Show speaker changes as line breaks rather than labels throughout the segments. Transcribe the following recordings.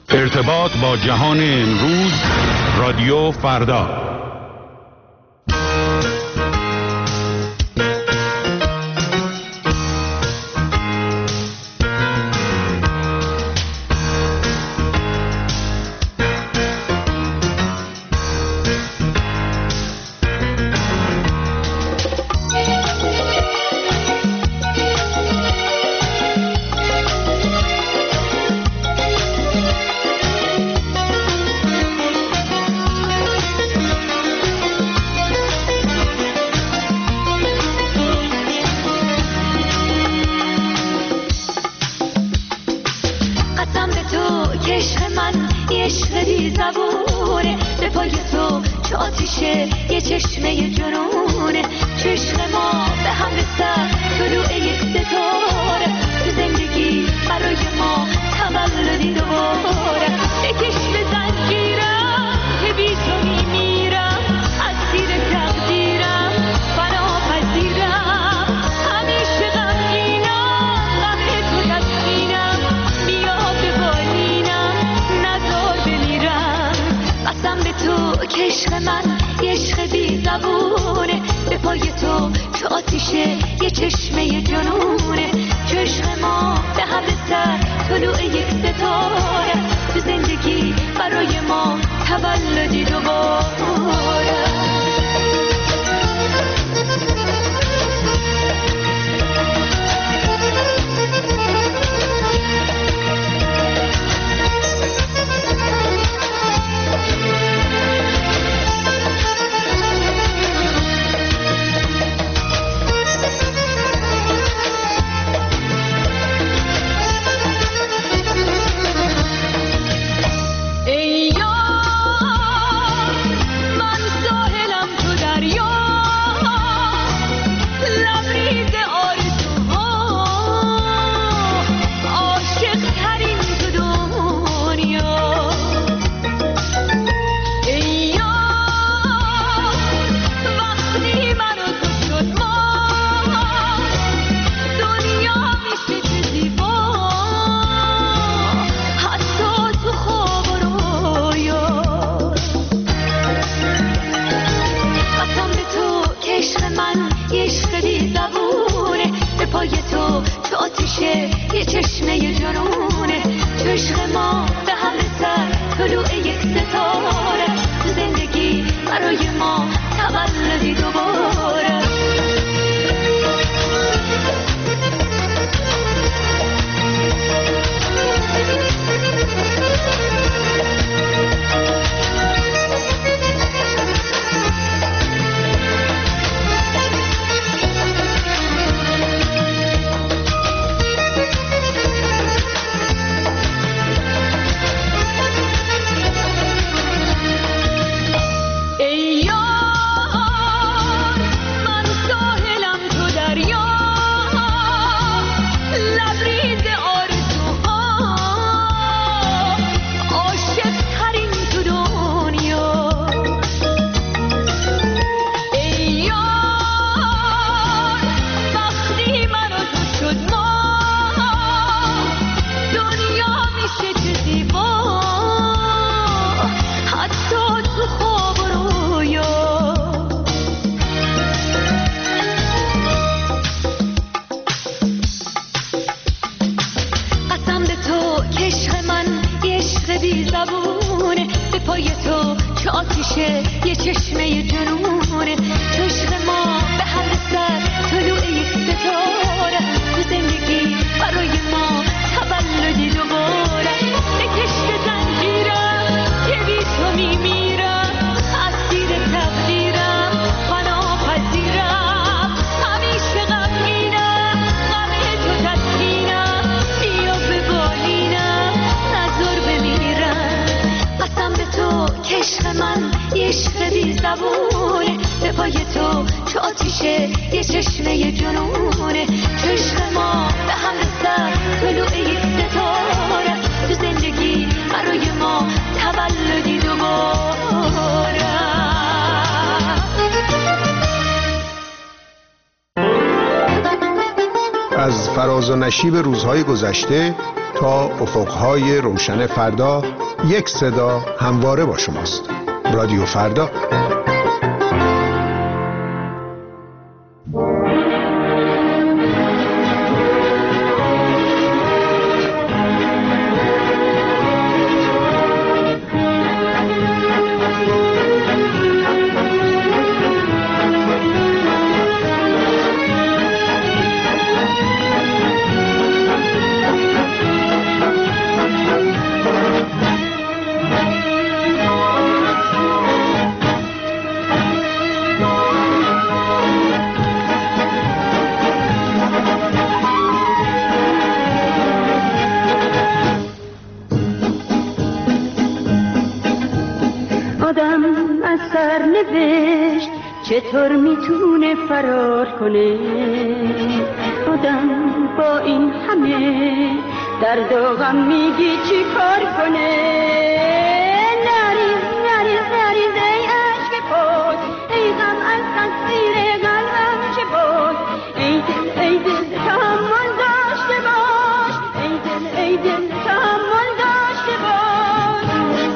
ارتباط با جهان امروز، رادیو فردا.
از فراز و نشیب روزهای گذشته تا افقهای روشن فردا، یک صدا همواره با شماست. رادیو فردا.
چطور میتونه فرار کنه آدم با این همه درد و غم؟ میگی چی کار کنه؟ نریز نریز نریز ای عشق پاک، ای غم از تقصیر قلبم چه باک؟ ای دل تحمل داشته باش، ای دل تحمل داشته باش.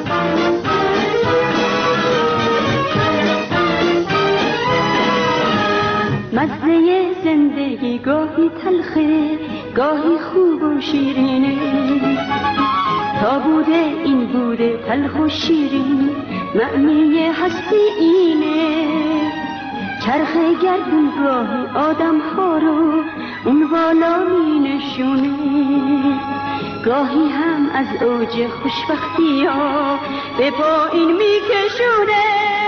مزه زندگی گاهی تلخه گاهی خوب و شیرینه، تا بوده این بوده تلخ و شیرین، معنی هستی اینه. چرخ گردون گاهی آدم ها رو اون بالا می نشونه، گاهی هم از اوج خوشبختی ها به پایین می کشونه.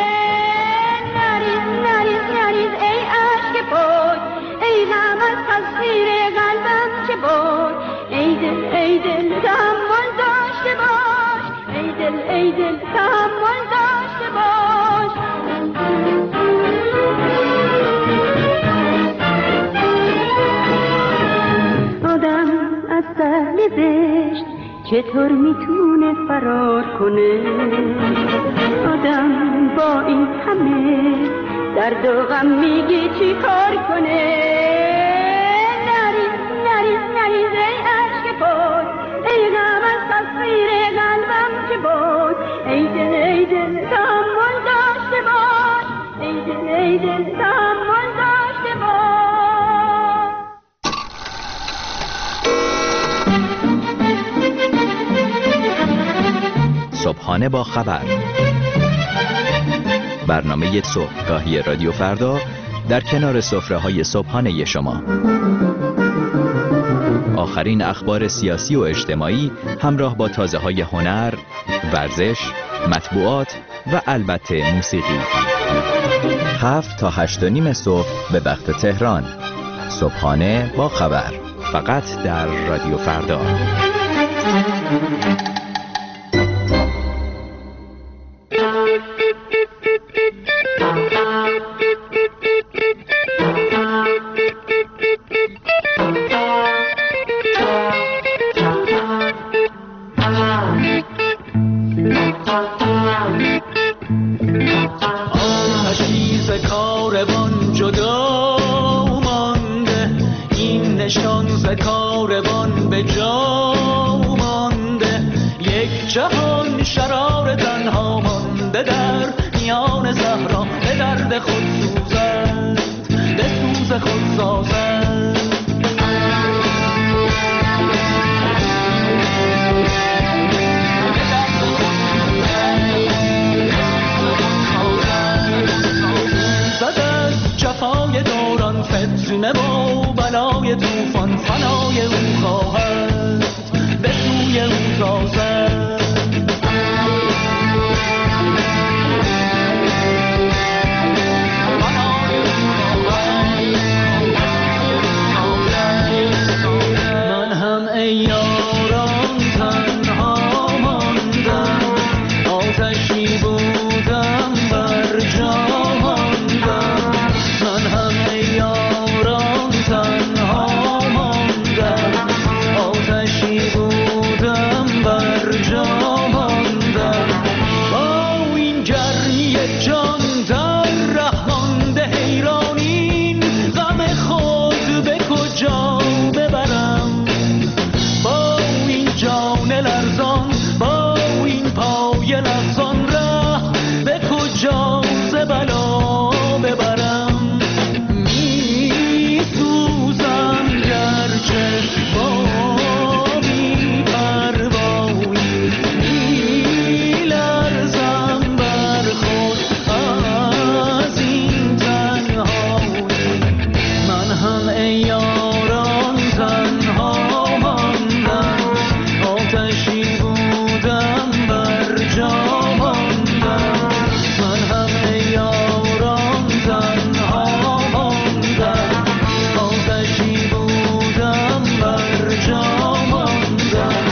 نریز نریز نریز ای عشق پاک، ای غم از تقصیر قلبم چه باک؟ ای دل تحمل داشته باش، ای دل تحمل داشته باش. آدم از سهل بهشت چطور میتونه فرار کنه؟ آدم با این همه درد و غم میگی چی کار کنه؟ نریز نریز نریز ای عشق پاک، ای غم از تقصیر قلبم چه باک؟ ای دل تحمل داشته باش، ای دل تحمل داشته باش.
صبحانه با خبر، برنامه صبحگاهی رادیو فردا در کنار سفره‌های صبحانه شما. آخرین اخبار سیاسی و اجتماعی همراه با تازه‌های هنر، ورزش، مطبوعات و البته موسیقی. 7 تا 8:30 صبح به وقت تهران. صبحانه با خبر، فقط در رادیو فردا.
لرزان با این پای لغزان ره به کجا ز بلا ببرم می سوزم گرچه با بی پروایی می لرزم بر خود از این تنهایی من هم ای یاران تنها ماندم آتشی بودم بر جا ماندم من هم ای یاران تنها ماندم آتشی بودم بر جا ماندم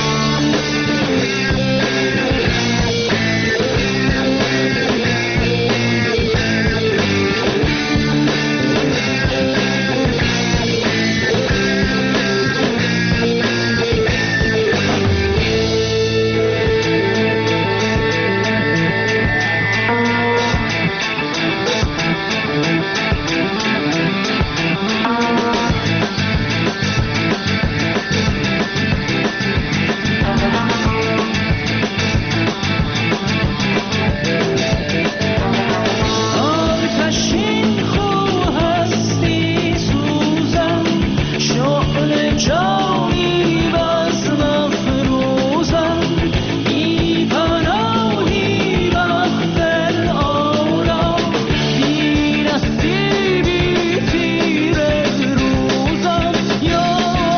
آتشین خو هستی سوزم شعله جانی بس مفروزم بی پناهی وقت آرام بی نصیبی تیر روزم یا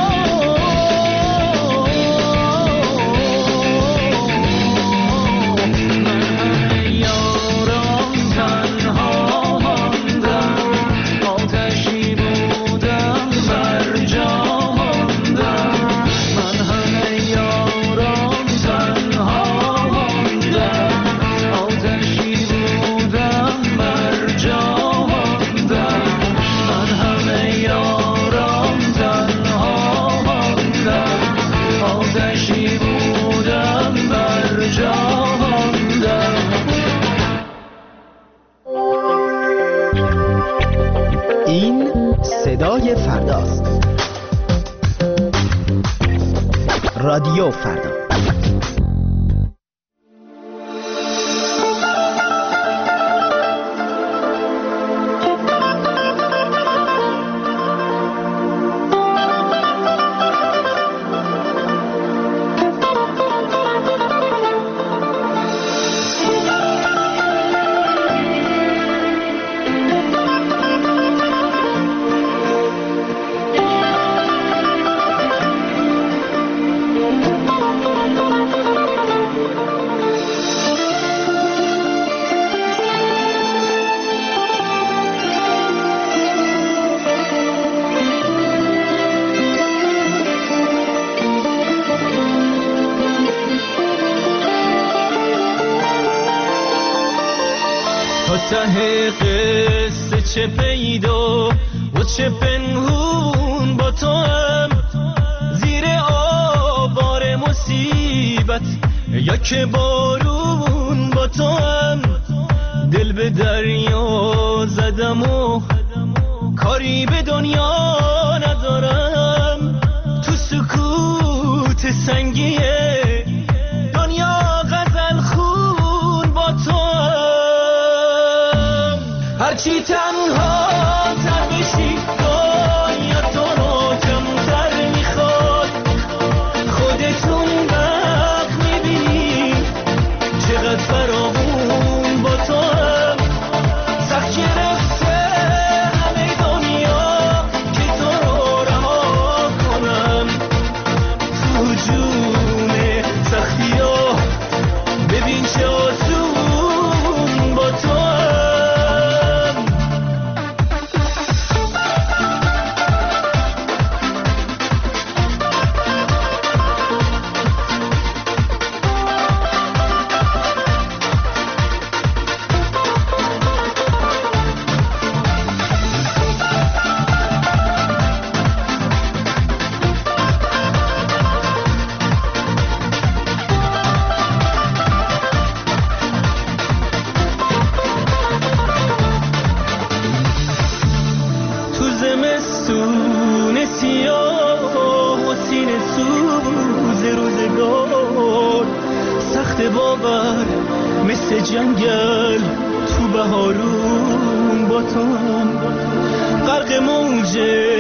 من یاران تنها ماندم آتشی بودم بر جا ماندم من همه یاران تنها ماندم آتشی بودم بر جا ماندم من همه یاران تنها ماندم آتشی بودم بر جا ماندم
این صدای فرداست. رادیو فردا.
ته قصه چه پیدا و چه پنهون با تو هم زیر آوار مصیبت یا که بارون با تو هم دل به دریا زدم و کاری به دنیا ندارم تو سکوت سنگیه دنیا غزل خون با تو هم هرچی تنها تر بشی دنیا تو رو کمتر میخواد خودتون وقت میبینی چقدر فراوون با تو هم سخت گرفته همه دنیا که تو رو رها کنم تو جون سختی ها ببین چه آسون با تو هم سخت باور مثل جنگل تو بهارون با توام غرق موج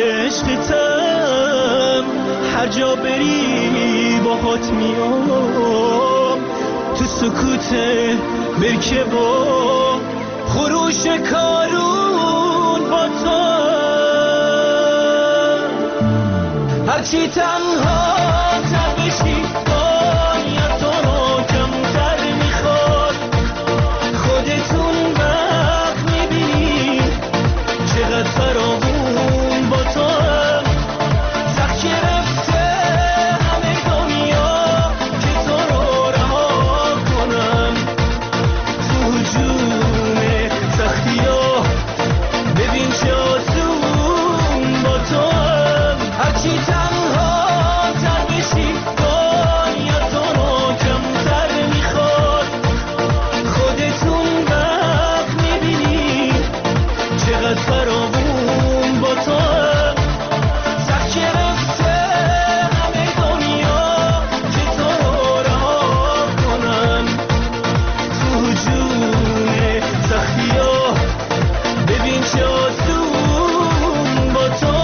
عشقتم هر جا بری باهات میام تو سکوت برکه با خروش کارون با توام هرچی تنها تر بشی باید تو رو کمتر میخواد خودتون وقت میبینی چقدر فراوون با تو سخت گرفته همه دنیا که تو رو رها کنم تو هجوم سختی ها ببین چه آسون با تو هرچی تنها تر بشی باید تو رو کمتر میخواد خودتون وقت میبینی چقدر فراوون با تو سخت گرفته همه دنیا که تو رو رها کنم تو هجوم سختی ها ببین چه آسون با تو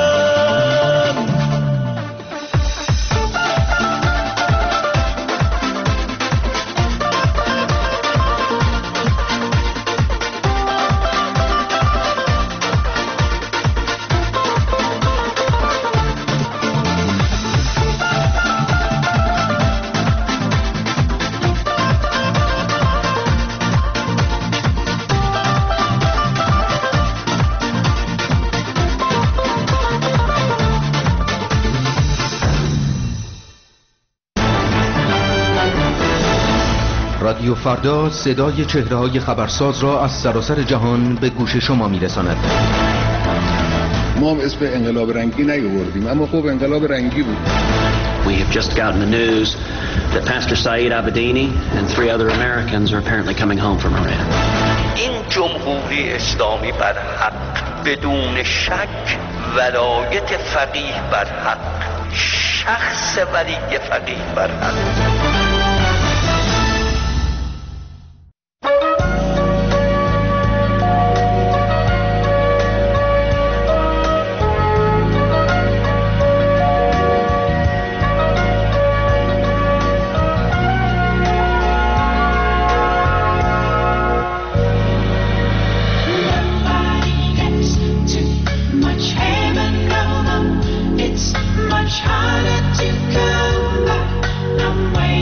رادیو فردا صدای چهره‌های خبرساز را از سراسر جهان به گوش شما می‌رساند.
ما هم اسم انقلاب رنگی نیاوردیم اما خب انقلاب رنگی بود.
We have just gotten the news that Pastor Saeed Abedini and 3 other Americans are apparently coming home from Iran.
این جمهوری اسلامی بر حق بدون شک ولایت فقیه بر حق شخص ولی فقیه بر حق
It's much harder to come back. I'm waiting.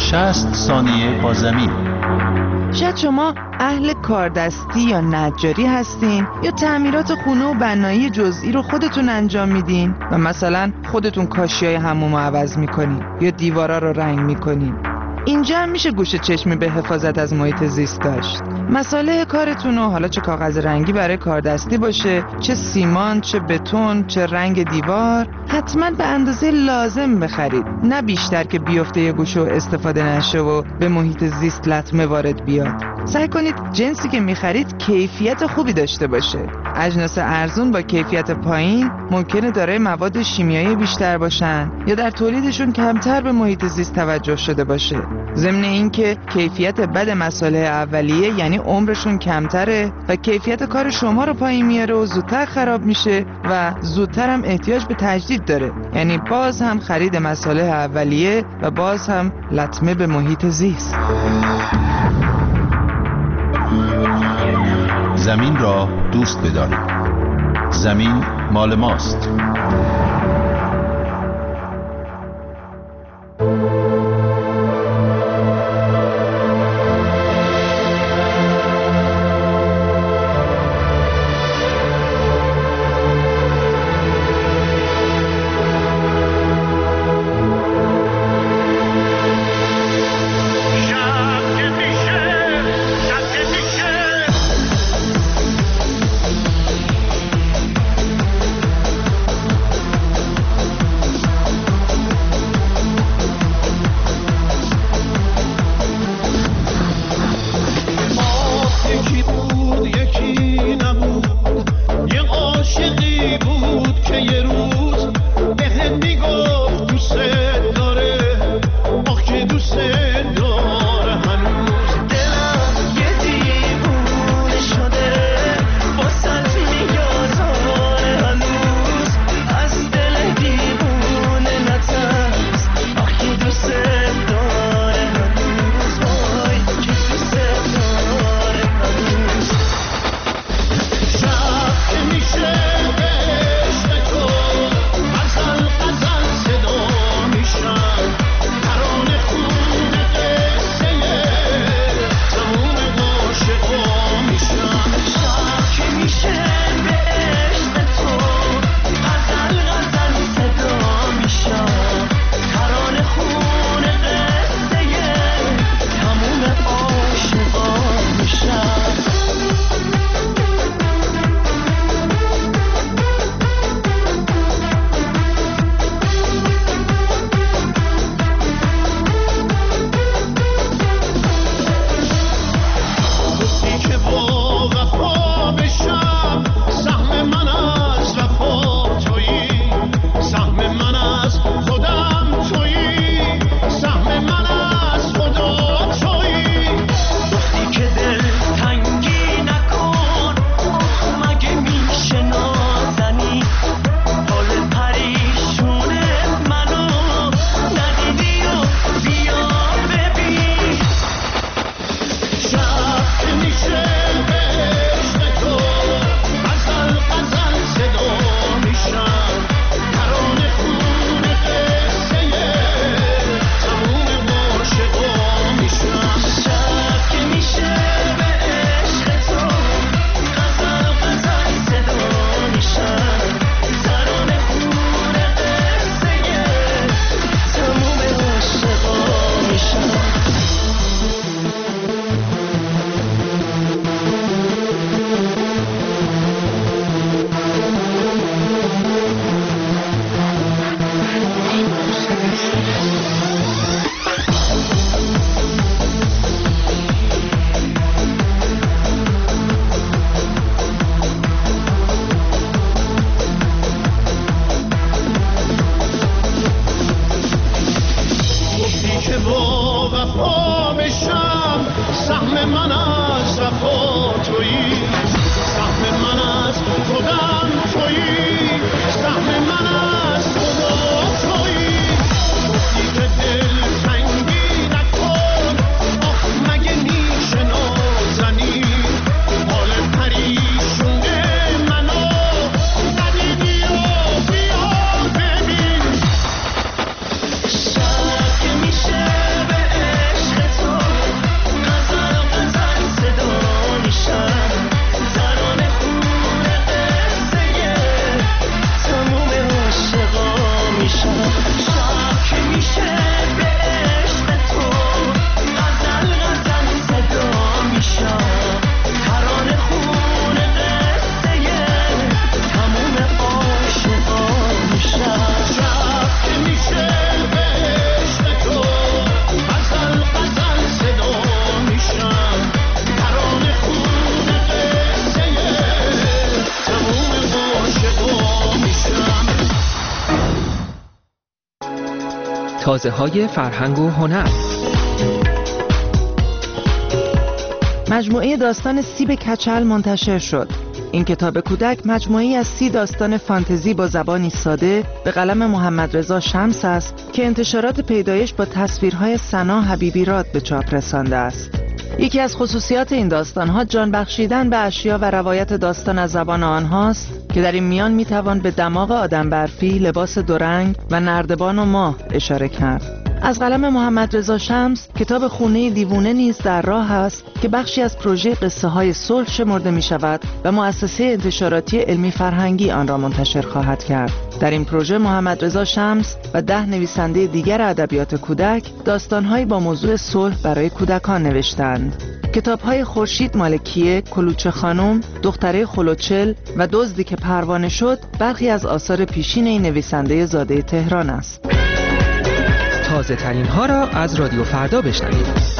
60 ثانیه با زمین.
شاید شما اهل کاردستی یا نجاری هستین یا تعمیرات خونه و بنایی جزئی رو خودتون انجام میدین و مثلا خودتون کاشیای حموم رو عوض میکنین یا دیوارا رو رنگ میکنین. اینجا هم میشه گوش چشمی به حفاظت از محیط زیست داشت. مساله کارتون رو، حالا چه کاغذ رنگی برای کاردستی باشه، چه سیمان، چه بتون، چه رنگ دیوار، حتما به اندازه لازم بخرید، نه بیشتر که بیفته یه گوشه و استفاده نشه و به محیط زیست لطمه وارد بیاد. سعی کنید جنسی که میخرید کیفیت خوبی داشته باشه. اجناس ارزون با کیفیت پایین ممکنه دارای مواد شیمیایی بیشتر باشن یا در تولیدشون کمتر به محیط زیست توجه شده باشه. ضمن اینکه کیفیت بد مساله اولیه یعنی عمرشون کمتره و کیفیت کار شما رو پایین میاره و زودتر خراب میشه و زودتر هم احتیاج به تجدید داره، یعنی باز هم خرید مساله اولیه و باز هم لطمه به محیط زیست.
زمین را دوست بدارید. زمین مال ماست.
تازه‌های فرهنگ و هنر.
مجموعه داستان سیب کچل منتشر شد. این کتاب کودک مجموعه‌ای از 30 داستان فانتزی با زبانی ساده به قلم محمدرضا شمس است که انتشارات پیدایش با تصویرهای ثنا حبیبی راد به چاپ رسانده است. یکی از خصوصیات این داستان‌ها جان بخشیدن به اشیا و روایت داستان از زبان آنهاست که در این میان میتوان به دماغ آدم برفی، لباس دورنگ و نردبان و ماه اشاره کرد. از قلم محمدرضا شمس کتاب خونه دیوونه نیز در راه است که بخشی از پروژه قصه های صلح شمرده می شود و مؤسسه انتشاراتی علمی فرهنگی آن را منتشر خواهد کرد. در این پروژه محمدرضا شمس و 10 نویسنده دیگر ادبیات کودک داستان‌هایی با موضوع صلح برای کودکان نوشتند. کتاب‌های خورشید مالکیه، کلوچه خانم، دختره خلوچل و دزدی که پروانه شد برخی از آثار پیشین این نویسنده زاده تهران است.
تازه ترین ها را از رادیو فردا بشنوید.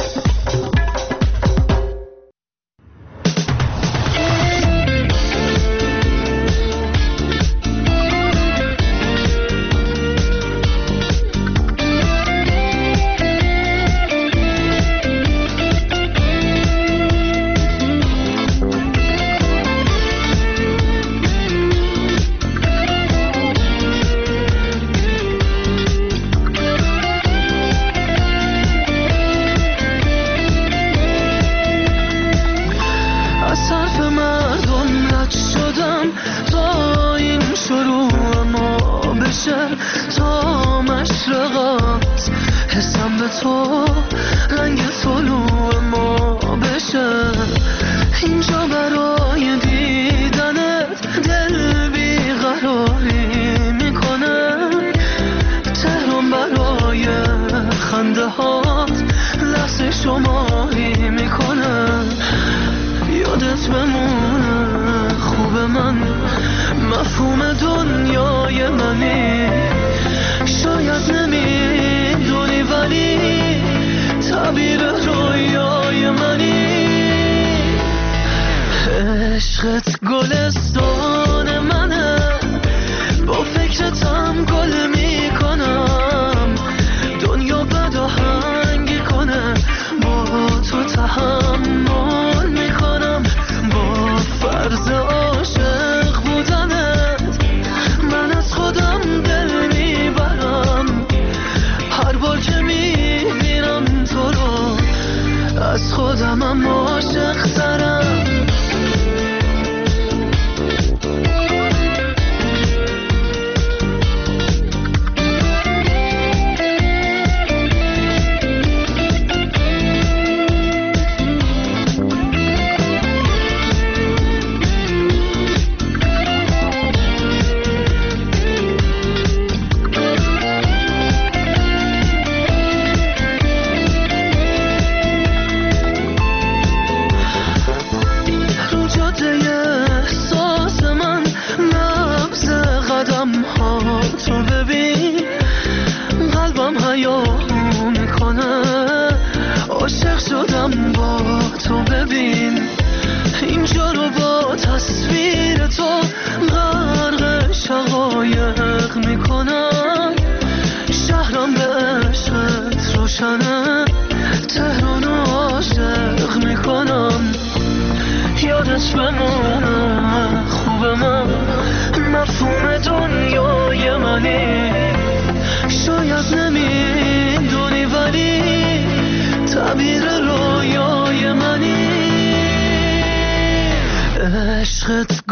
عشقت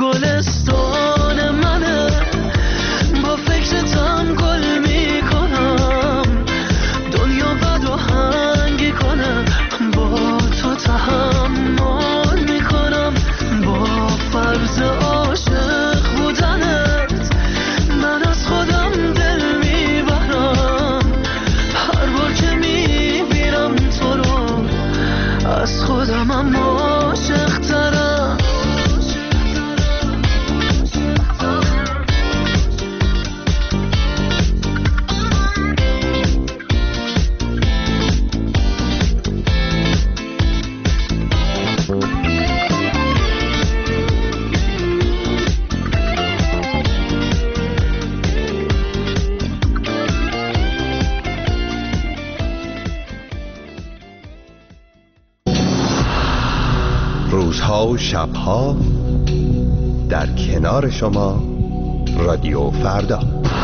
گلستان منه، با فکرتم گل میکنم، دنیا بد و هنگی کنه، با تو تحمل میکنم، با فرض عاشق بودنت من از خودم
روزها و شبها در کنار شما رادیو فردا.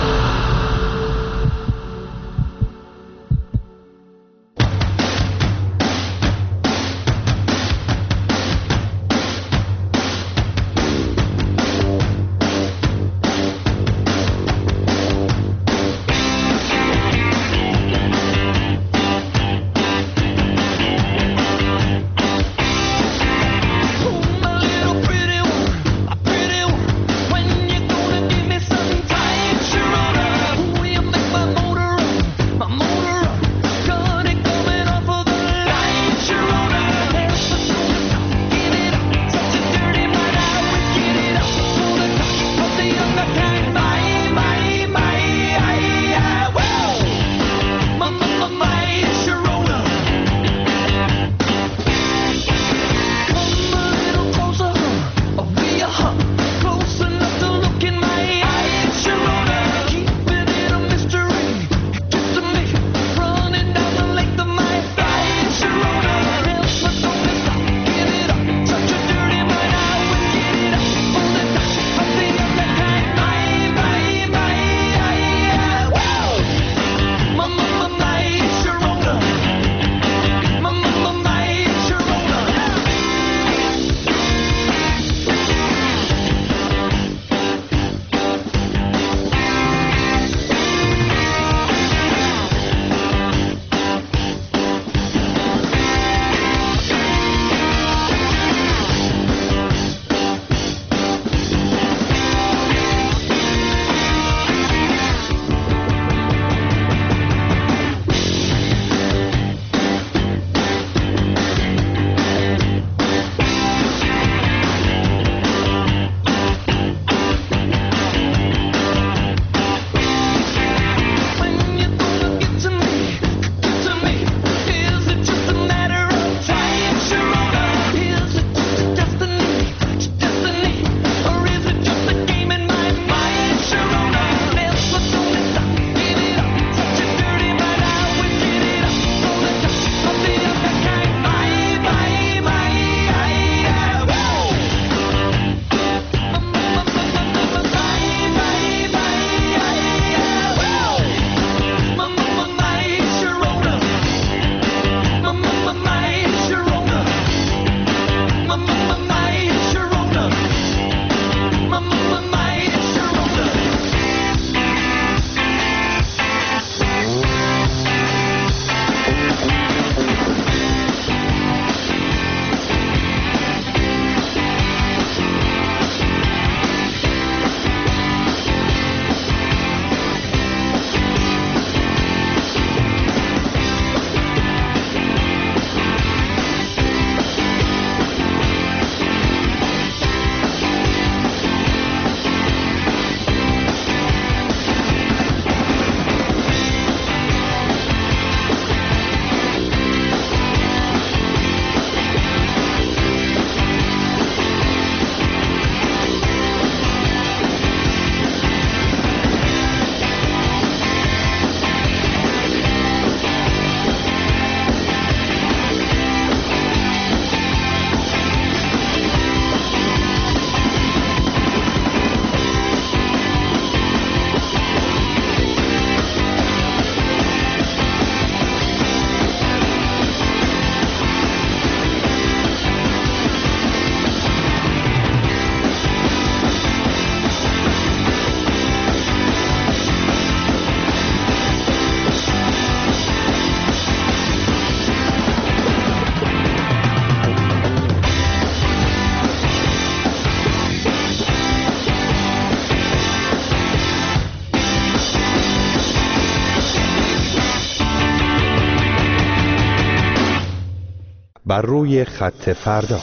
بر روی خط فردا.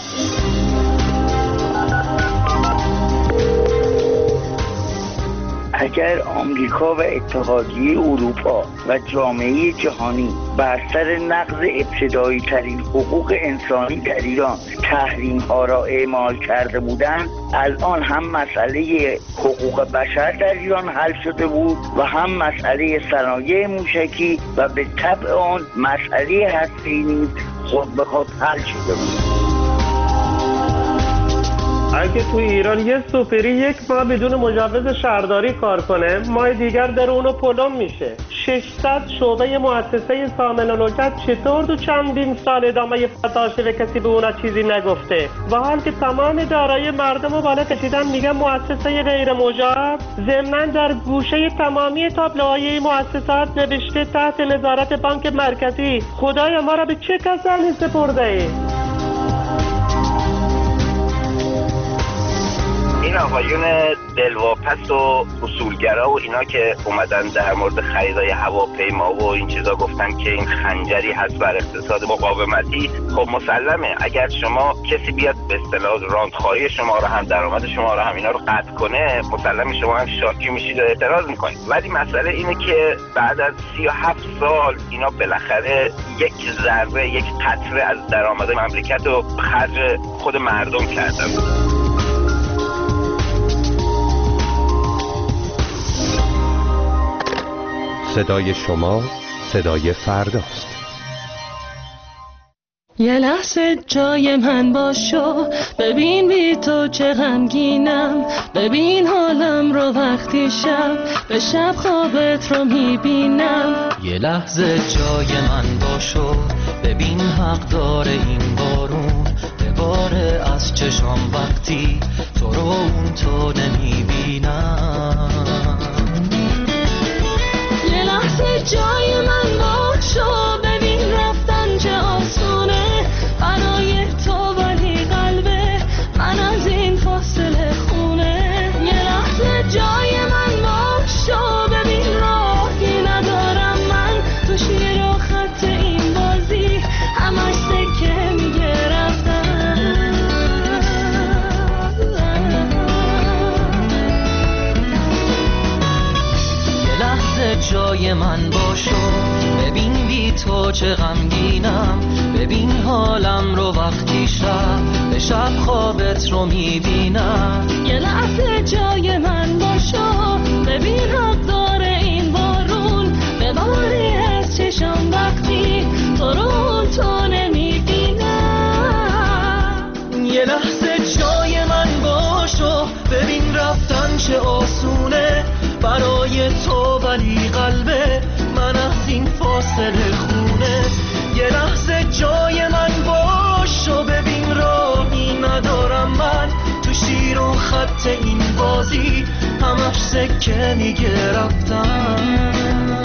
اگر آمریکا و اتحادیه اروپا و جامعه جهانی بر سر نقض ابتدایی ترین حقوق انسانی در ایران تحریم ها را اعمال کرده بودند، الان هم مسئله حقوق بشر در ایران حل شده بود و هم مسئله صنایع موشکی و به طبع آن مسئله هسته‌ای نیز خود به خود حل شده بود.
اگه تو ایران یه سوپری یک ماه بدون مجوز شهرداری کار کنه، ماه دیگر در اونو پلم میشه. 600 شعبه مؤسسه سامن الوجد چطور تو چندین سال ادامه داشته و کسی به اونا چیزی نگفته؟ و حال که تمام دارایی مردم رو بالا کشیدن میگن مؤسسه غیر مجاب. ضمناً در گوشه تمامی تابلوهای مؤسسات نوشته تحت نظارت بانک مرکزی. خدای ما را به چه کسانی سپرده ای؟
این آقایون دلواپس و اصولگرا و اینا که اومدن در مورد خریدای هواپیما و این چیزا گفتن که این خنجری هست بر اقتصاد مقاومتی، خب مسلمه اگر شما کسی بیاد به اصطلاح راندخواری شما رو هم درآمد شما رو هم اینا رو قطع کنه، مسلمه شما هم شاکی میشید و اعتراض میکنید. ولی مسئله اینه که بعد از 37 سال اینا بالاخره یک ذره، یک قطره از درآمد مملکت رو خرج خود مردم کردن.
صدای شما صدای فرداست.
یه لحظه جای من باشو، ببین بی تو چه غمگینم، ببین حالم رو وقتی شب به شب خوابت رو میبینم.
یه لحظه جای من باشو، ببین حق داره این بارون بباره از چشام وقتی تو رو اون تو نمیبینم.
یه لحظه جای من باشو، ببین رفتن چه آسونه برای تو، ولی قلبه من از این فاصله خونه. یه لحظه جای من باشو، ببین راهی ندارم من تو شیر و خط این بازی، همش سکه میگه رفتن.
یه لحظه جای من باشو، ببین بی تو چه غمگینم، ببین حالم رو وقتی شب به شب خوابت رو میبینم.
یه لحظه جای من باشو، ببین حق داره این بارون بباری از چشم وقتی تو رو تو نمیبینم.
یه لحظه جای من باشو، ببین رفتن چه آسونه برای تو، ولی قلبه من از این فاصله خونه. یه لحظه جای من باشو، ببین راهی ندارم من تو شیر و خط این بازی، همش سکه میگه رفتن.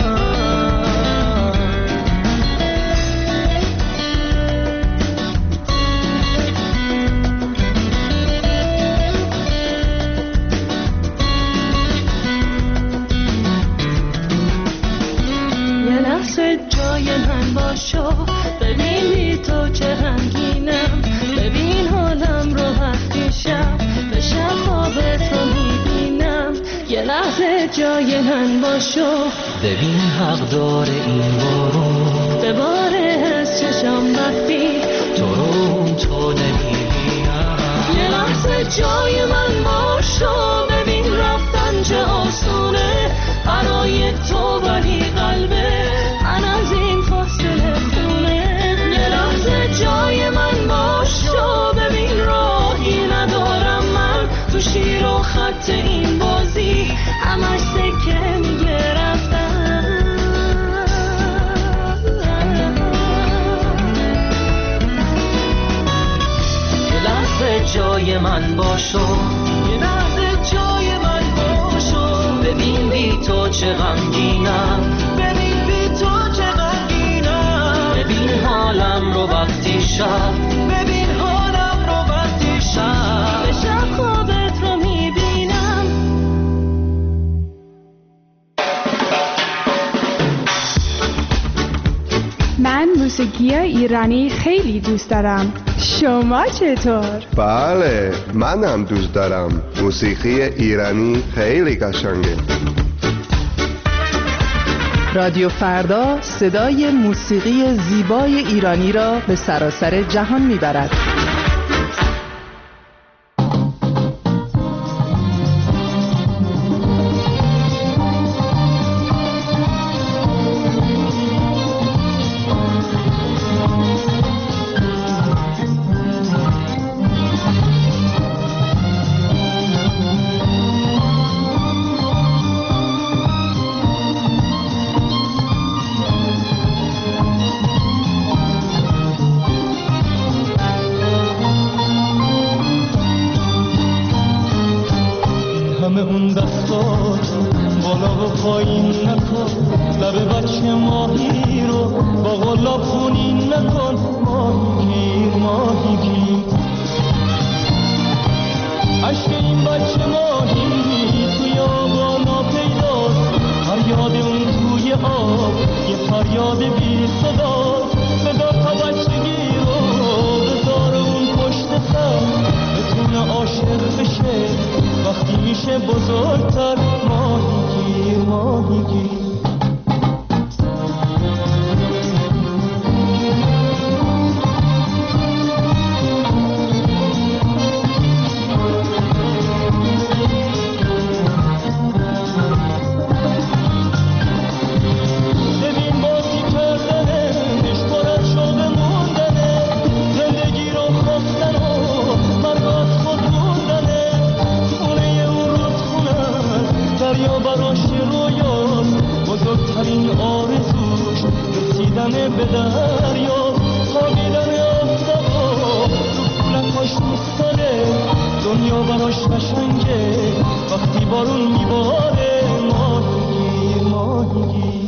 جای من باشو، ببین بی تو چه غمگینم، ببین حالم رو وقتی شب به شب خوابت رو میبینم. یه لحظه جای من باشو،
ببین حق داره این بارون
بباره از چشم وقتی
تو رو تو نمیبینم.
یه لحظه جای من باشو، ببین رفتن چه آسونه برای تو، ولی قلبه من از این فاصله خونه. یه لحظه جای من باشو، ببین راهی ندارم من تو شیر و خط این بازی، همش سکه میگه رفتن.
یه لحظه جای من باشو، یه لحظه جای من باشو، ببین بی تو چه غمگینم، ببین بی تو چه غمگینم، ببین حالم رو وقتی شب، ببین حالم رو وقتی شب
به شب خوابت رو میبینم.
من موسیقی ایرانی خیلی دوست دارم. شما چطور؟
بله، منم دوست دارم. موسیقی ایرانی خیلی قشنگه.
رادیو فردا صدای موسیقی زیبای ایرانی را به سراسر جهان میبرد.
دستات بالا و پایین نکن، لب بچه ماهی رو با غلاب خونین نکن، ماهی گیر عشق این بچه ماهی توی آبا ناپیداست، فریاد اون توی آب یه فریاد بی صداست، صدا تا بچگی رو بذار اون پشت سر، بتونه عاشق بشه وقتی میشه بزرگتر، ماهی گیر بزرگترین آرزوش رسیدن به دریا، خوابیدن آفتابا رو پولکاش میستاره، دنیا براش قشنگه وقتی بارون میباره، ماهی گیر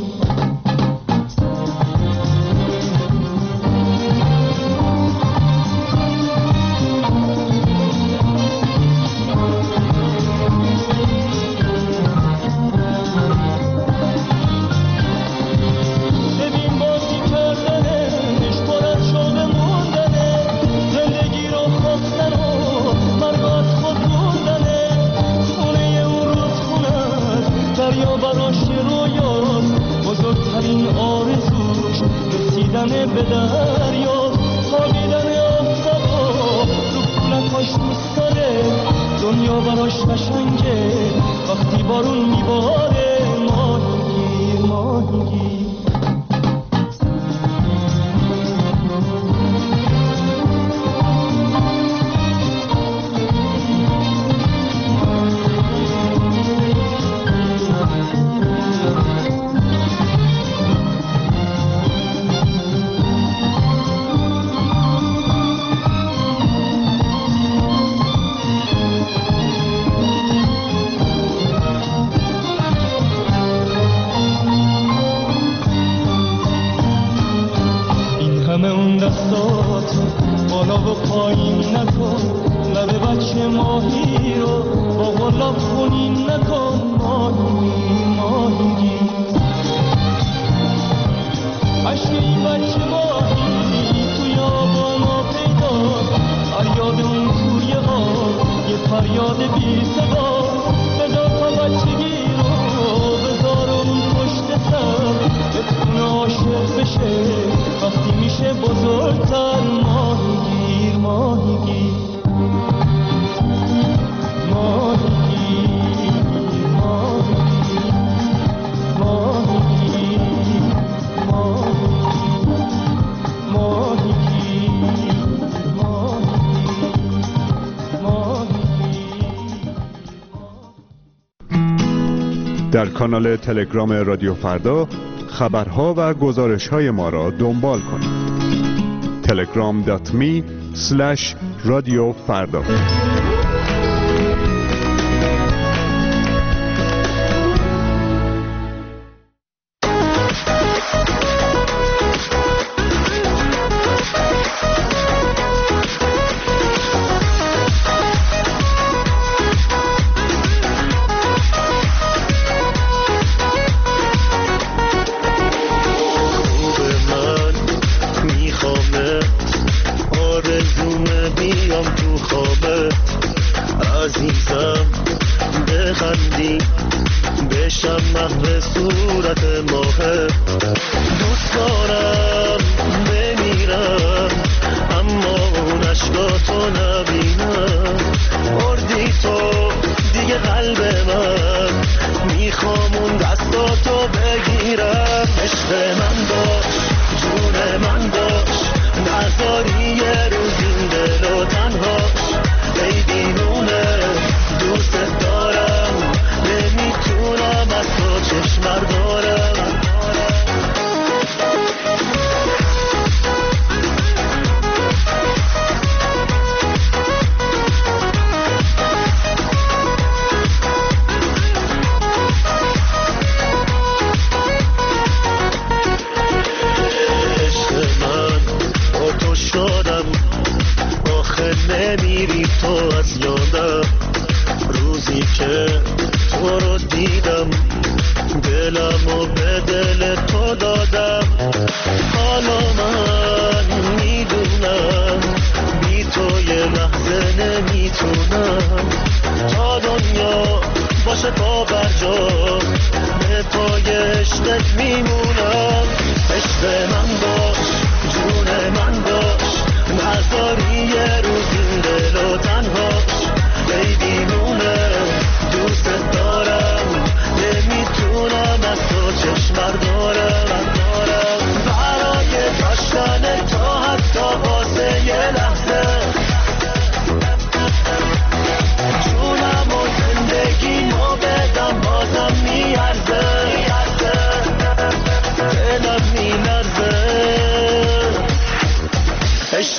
بزرگترین آرزوش رسیدن به دریا، خوابیدن آفتابا رو پولکاش میستاره، دنیا براش قشنگه وقتی بارون میباره، ماهی گیر دستات بالا و پایین نکن، لب بچه ماهی رو با غلاب خونین نکن، ماهی گیر عشق این بچه ماهی توی آبا ناپیداست، فریاد اون توی آب یه فریاد بی صدا، صدا تا بچگی رو بذار اون پشت سر، بتونه عاشق بشه وقتی میشه بزرگتر، ماهی گیر
در کانال تلگرام رادیو فردا خبرها و گزارش‌های ما را دنبال کنید. telegram.me/رادیوفردا.
آرزومه بیام تو خوابت،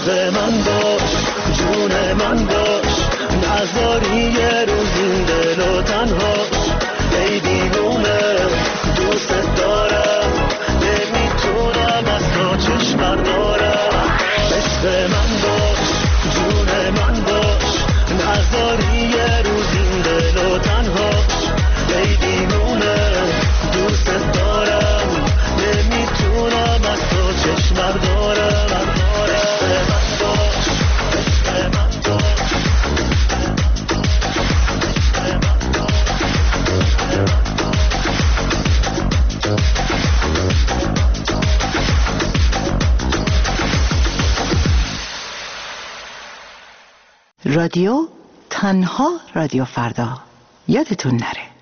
عشق من باش، جون من باش، نذاری یه روز این دلو تنهاش. ای دیوونه دوست دارم، نمیتونم از تو چشم بردارم. عشق من باش، جون من باش، نذاری یه روز این دلو تنهاش. ای دیوونه دوست دارم، نمیتونم از تو چشم بردارم. عشق من باش، عشق من باش.
رادیو تنها رادیو فردا، یادتون نره.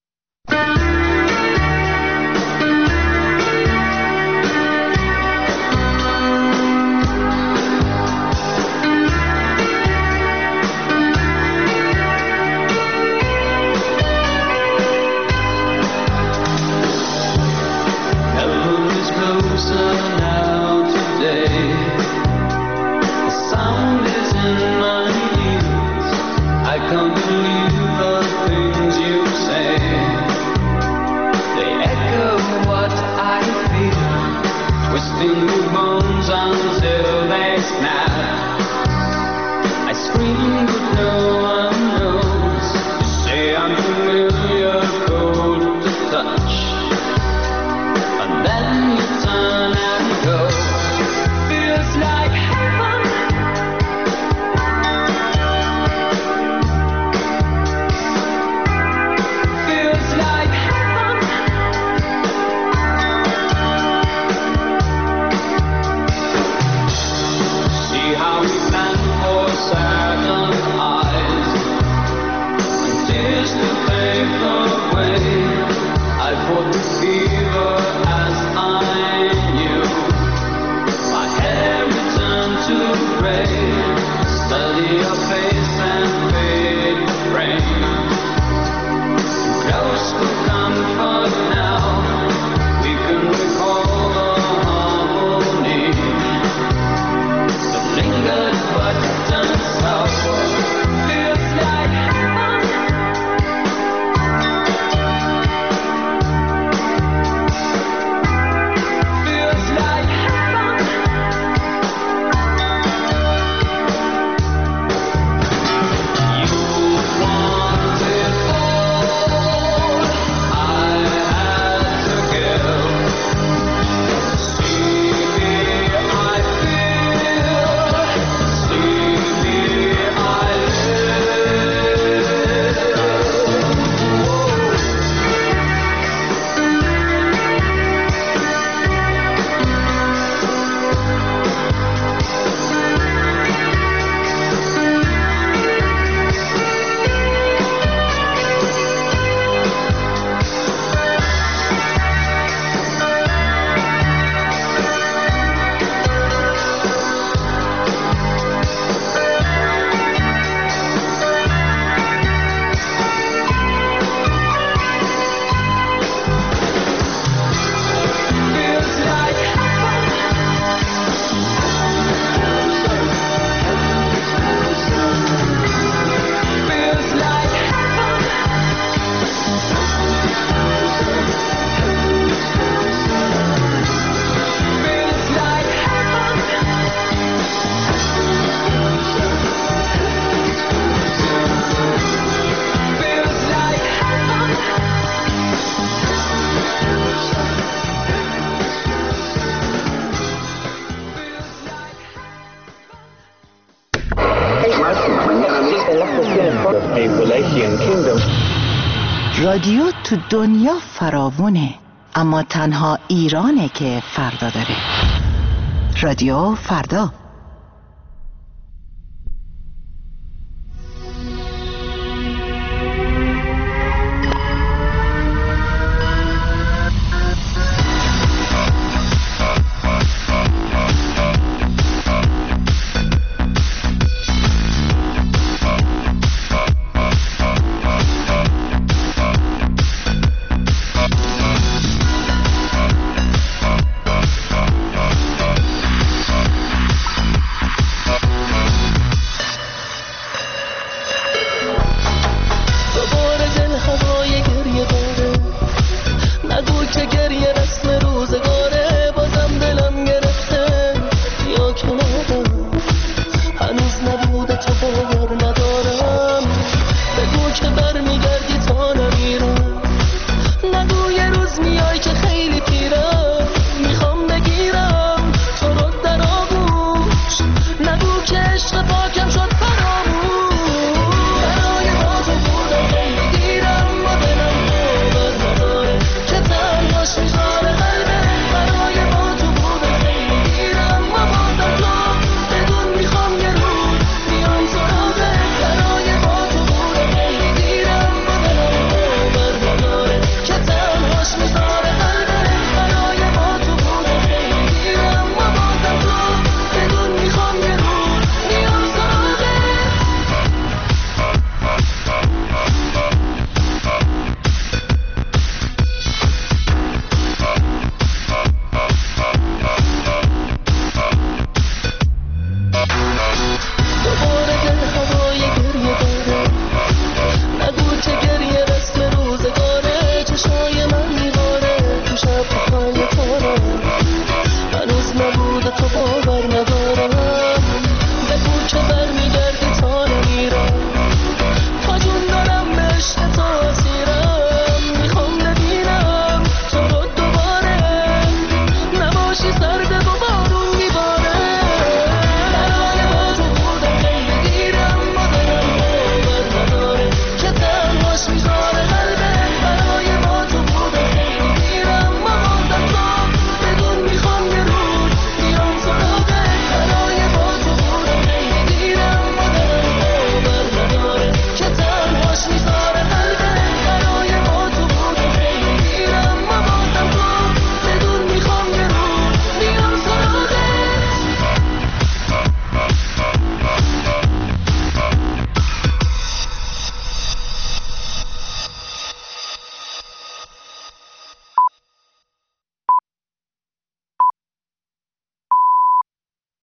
رادیو تو دنیا فراوونه، اما تنها ایرانه که فردا داره. رادیو فردا.